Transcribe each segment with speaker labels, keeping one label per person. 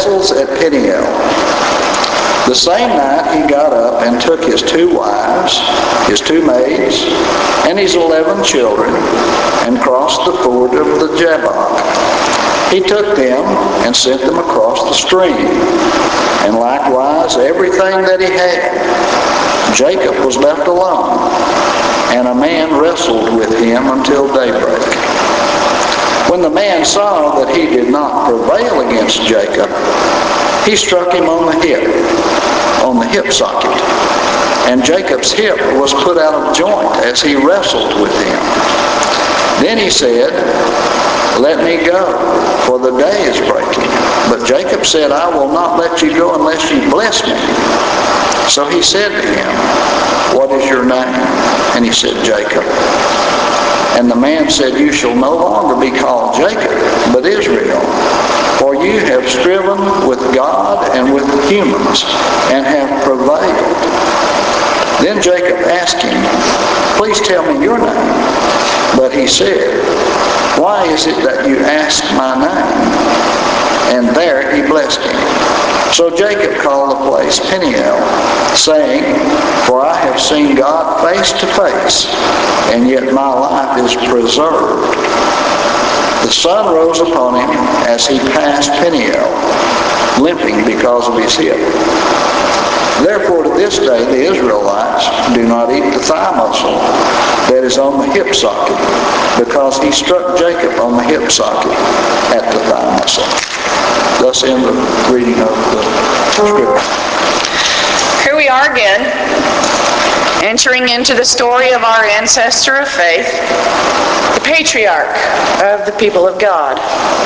Speaker 1: vessels at Peniel. The same night he got up and took his 2 wives, his 2 maids, and his 11 children, and crossed the ford of the Jabbok. He took them and sent them across the stream, and likewise everything that he had. Jacob was left alone, and a man wrestled with him until daybreak. When the man saw that he did not prevail against Jacob, he struck him on the hip socket, and Jacob's hip was put out of joint as he wrestled with him. Then he said, "Let me go, for the day is breaking." But Jacob said, "I will not let you go unless you bless me." So he said to him, "What is your name?" And he said, "Jacob." And the man said, "You shall no longer be called Jacob, but Israel, for you have striven with God and with humans, and have prevailed." Then Jacob asked him, "Please tell me your name." But he said, "Why is it that you ask my name?" And there he blessed him. So Jacob called the place Peniel, saying, "For I have seen God face to face, and yet my life is preserved." The sun rose upon him as he passed Peniel, limping because of his hip. Therefore to this day the Israelites do not eat the thigh muscle that is on the hip socket, because he struck Jacob on the hip socket at the thigh muscle. Thus end the reading of the scripture.
Speaker 2: Here we are again, entering into the story of our ancestor of faith, the patriarch of the people of God.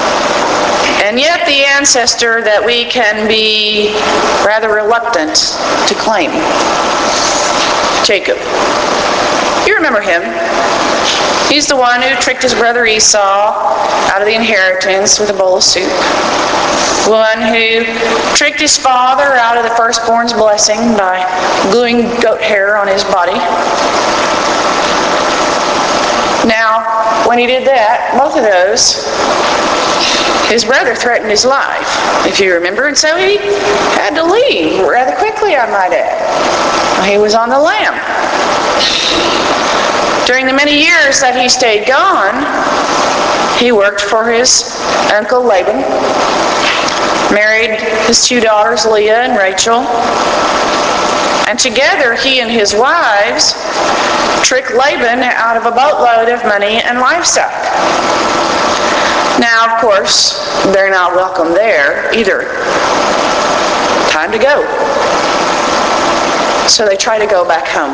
Speaker 2: And yet the ancestor that we can be rather reluctant to claim, Jacob. You remember him. He's the one who tricked his brother Esau out of the inheritance with a bowl of soup. One who tricked his father out of the firstborn's blessing by gluing goat hair on his body. Now, when he did that, both of those, his brother threatened his life, if you remember, and so he had to leave rather quickly, I might add. He was on the lam. During the many years that he stayed gone, he worked for his uncle Laban, married his 2 daughters, Leah and Rachel, and together he and his wives tricked Laban out of a boatload of money and livestock. Now, of course, they're not welcome there either. Time to go. So they try to go back home.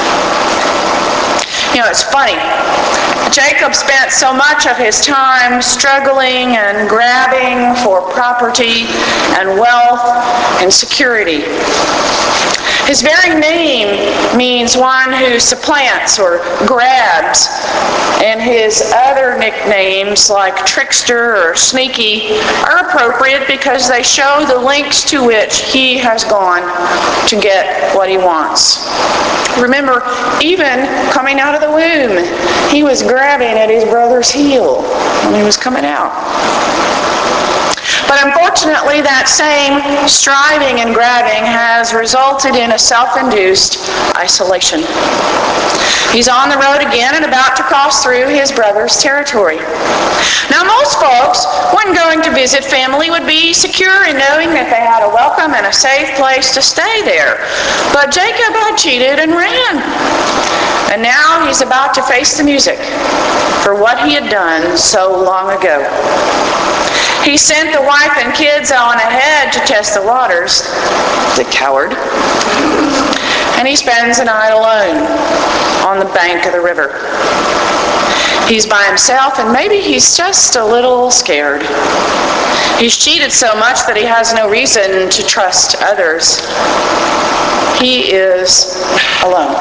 Speaker 2: You know, it's funny. Jacob spent so much of his time struggling and grabbing for property and wealth and security. His very name means one who supplants or grabs, and his other nicknames like trickster or sneaky are appropriate because they show the lengths to which he has gone to get what he wants. Remember, even coming out of the womb, he was grabbing at his brother's heel when he was coming out. But unfortunately, that same striving and grabbing has resulted in a self-induced isolation. He's on the road again and about to cross through his brother's territory. Now, most folks, when going to visit family, would be secure in knowing that they had a welcome and a safe place to stay there. But Jacob had cheated and ran. And now he's about to face the music for what he had done so long ago. He sent the wife and kids on ahead to test the waters, the coward. And he spends the night alone on the bank of the river. He's by himself, and maybe he's just a little scared. He's cheated so much that he has no reason to trust others. He is alone.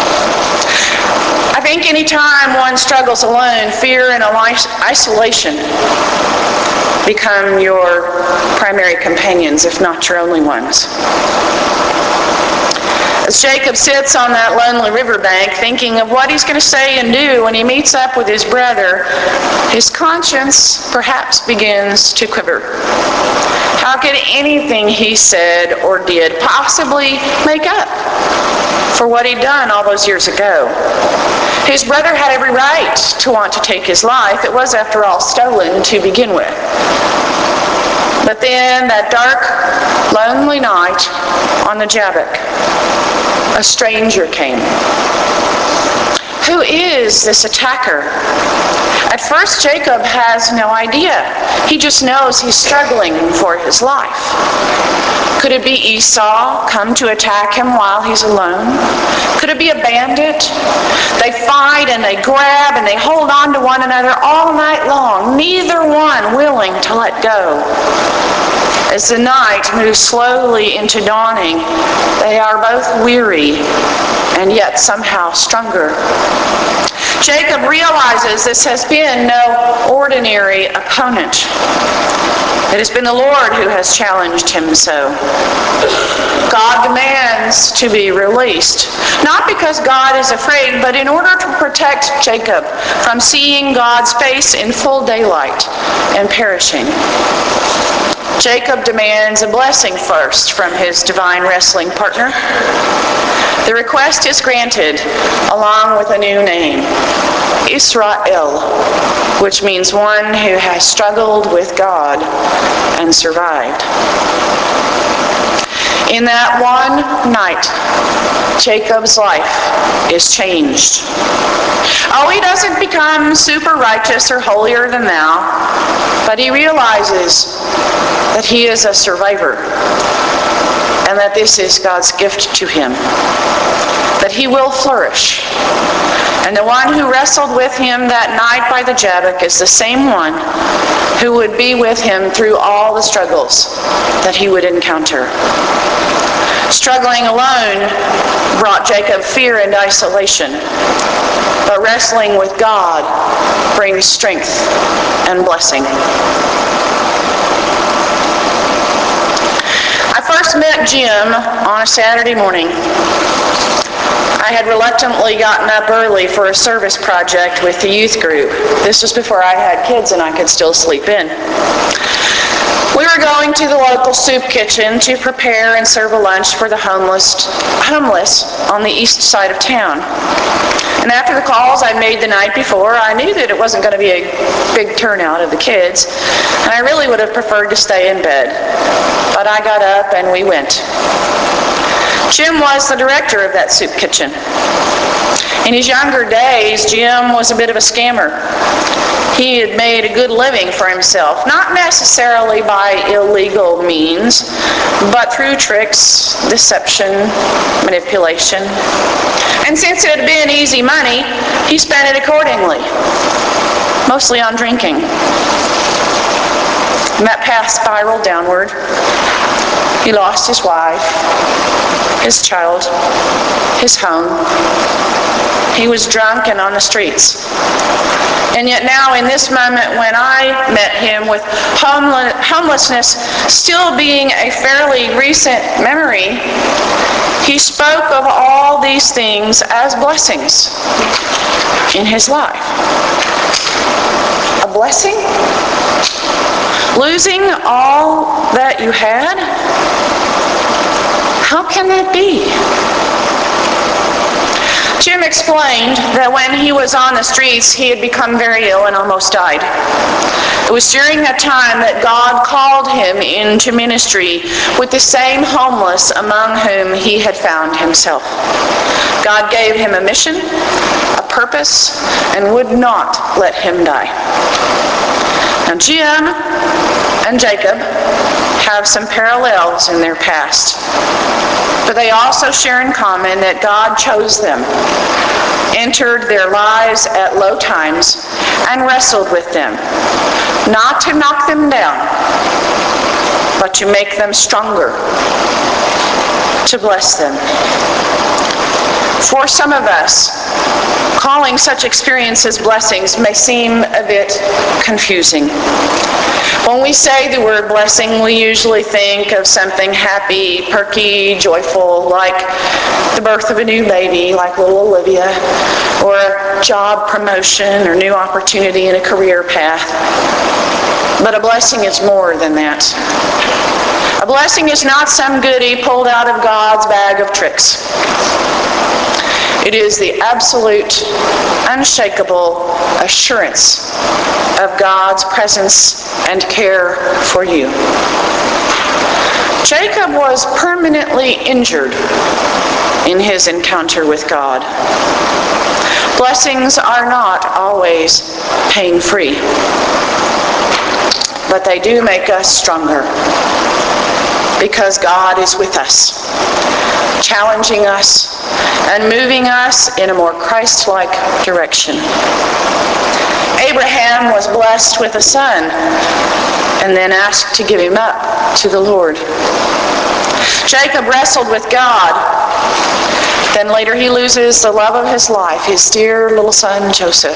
Speaker 2: I think any time one struggles alone, fear and isolation become your primary companions, if not your only ones. As Jacob sits on that lonely riverbank thinking of what he's going to say and do when he meets up with his brother, his conscience perhaps begins to quiver. How could anything he said or did possibly make up for what he'd done all those years ago? His brother had every right to want to take his life. It was, after all, stolen to begin with. But then, that dark, lonely night on the Jabbok, a stranger came. Who is this attacker? At first, Jacob has no idea. He just knows he's struggling for his life. Could it be Esau come to attack him while he's alone? Could it be a bandit? They fight and they grab and they hold on to one another all night long, neither one willing to let go. As the night moves slowly into dawning, they are both weary and yet somehow stronger. Jacob realizes this has been no ordinary opponent. It has been the Lord who has challenged him so. God demands to be released, not because God is afraid, but in order to protect Jacob from seeing God's face in full daylight and perishing. Jacob demands a blessing first from his divine wrestling partner. The request is granted along with a new name, Israel, which means one who has struggled with God and survived. In that one night, Jacob's life is changed. Oh, he doesn't become super righteous or holier than thou, but he realizes that he is a survivor and that this is God's gift to him, that he will flourish. And the one who wrestled with him that night by the Jabbok is the same one who would be with him through all the struggles that he would encounter. Struggling alone brought Jacob fear and isolation, but wrestling with God brings strength and blessing. I first met Jim on a Saturday morning. I had reluctantly gotten up early for a service project with the youth group. This was before I had kids and I could still sleep in. We were going to the local soup kitchen to prepare and serve a lunch for the homeless on the east side of town. And after the calls I made the night before, I knew that it wasn't going to be a big turnout of the kids, and I really would have preferred to stay in bed. But I got up and we went. Jim was the director of that soup kitchen. In his younger days, Jim was a bit of a scammer. He had made a good living for himself, not necessarily by illegal means, but through tricks, deception, manipulation. And since it had been easy money, he spent it accordingly, mostly on drinking. And that path spiraled downward. He lost his wife, his child, his home. He was drunk and on the streets. And yet now, in this moment when I met him, with homelessness still being a fairly recent memory, he spoke of all these things as blessings in his life. A blessing? Losing all that you had? How can that be? Jim explained that when he was on the streets, he had become very ill and almost died. It was during that time that God called him into ministry with the same homeless among whom he had found himself. God gave him a mission, a purpose, and would not let him die. Now, Jim and Jacob have some parallels in their past, but they also share in common that God chose them, entered their lives at low times, and wrestled with them, not to knock them down, but to make them stronger, to bless them. For some of us, calling such experiences blessings may seem a bit confusing. When we say the word blessing, we usually think of something happy, perky, joyful, like the birth of a new baby, like little Olivia, or a job promotion or new opportunity in a career path. But a blessing is more than that. A blessing is not some goodie pulled out of God's bag of tricks. It is the absolute, unshakable assurance of God's presence and care for you. Jacob was permanently injured in his encounter with God. Blessings are not always pain-free, but they do make us stronger because God is with us, challenging us and moving us in a more Christ-like direction. Abraham was blessed with a son and then asked to give him up to the Lord. Jacob wrestled with God. Then later he loses the love of his life, his dear little son Joseph.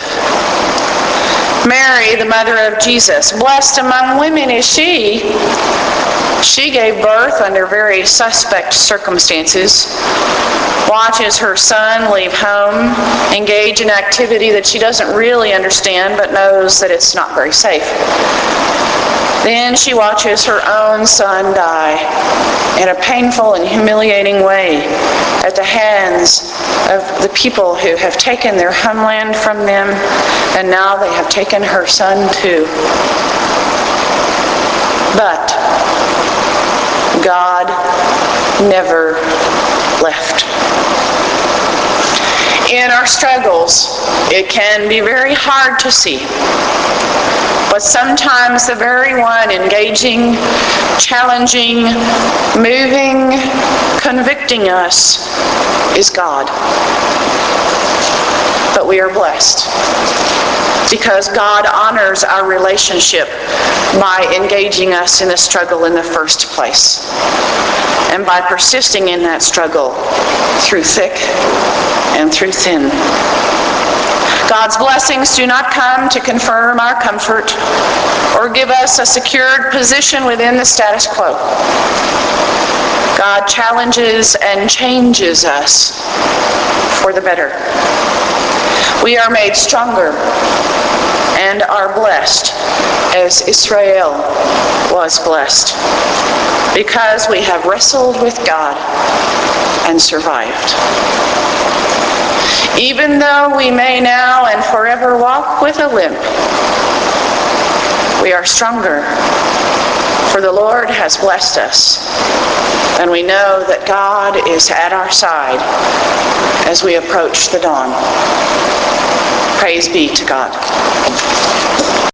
Speaker 2: Mary, the mother of Jesus, blessed among women is she. She gave birth under very suspect circumstances, watches her son leave home, engage in activity that she doesn't really understand but knows that it's not very safe. Then she watches her own son die in a painful and humiliating way at the hands of the people who have taken their homeland from them, and now they have taken her son too. But God never left. In our struggles, it can be very hard to see. But sometimes the very one engaging, challenging, moving, convicting us is God. But we are blessed because God honors our relationship by engaging us in the struggle in the first place and by persisting in that struggle through thick and through thin. God's blessings do not come to confirm our comfort or give us a secured position within the status quo. God challenges and changes us for the better. We are made stronger and are blessed as Israel was blessed because we have wrestled with God and survived. Even though we may now and forever walk with a limp, we are stronger, for the Lord has blessed us, and we know that God is at our side as we approach the dawn. Praise be to God.